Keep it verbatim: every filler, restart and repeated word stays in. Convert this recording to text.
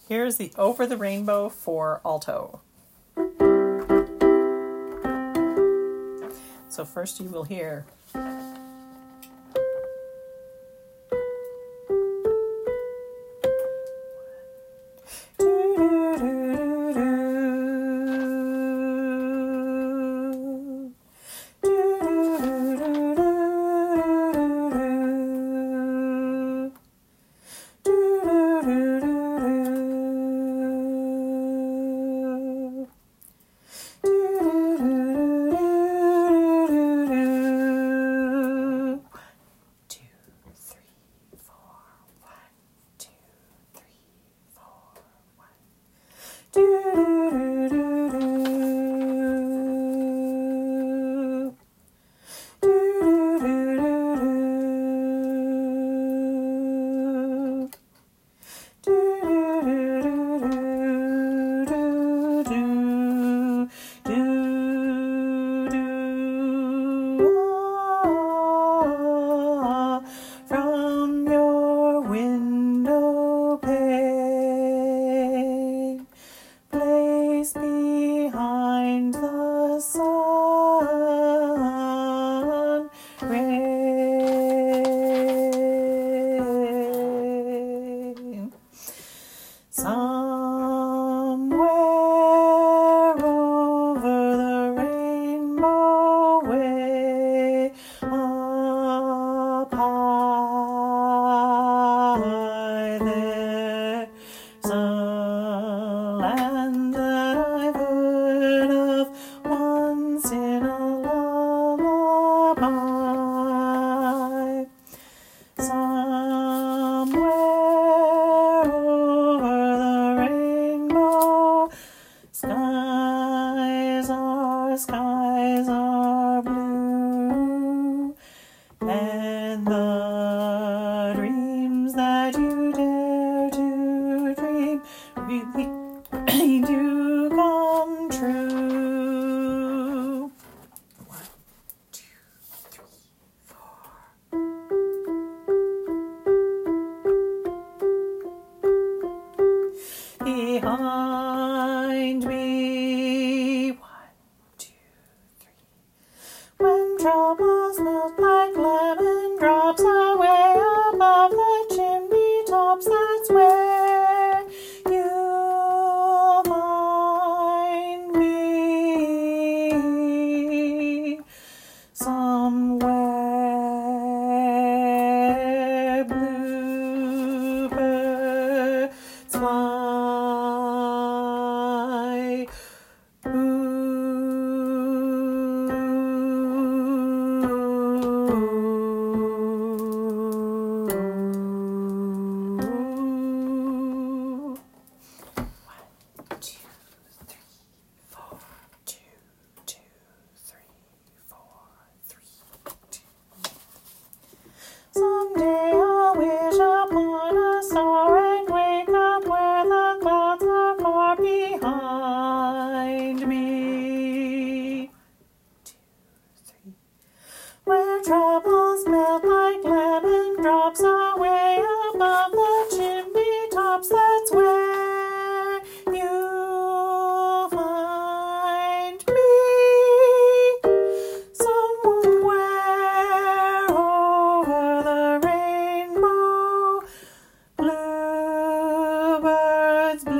Here's the Over the Rainbow for alto. So first you will hear skies are blue, and the dreams that you dare to dream really do come true. One, two, three, four. Behind me, one, two, three. When troubles melt like lemon drops away above the chimney tops, that's where you'll find me. Somewhere bluebirds fly. Someday I'll wish upon a star and wake up where the clouds are far behind me. Two, three. Where troubles melt like lemon drops away above the chimney tops, that's where you'll find me. Somewhere over the rainbow, bluebirds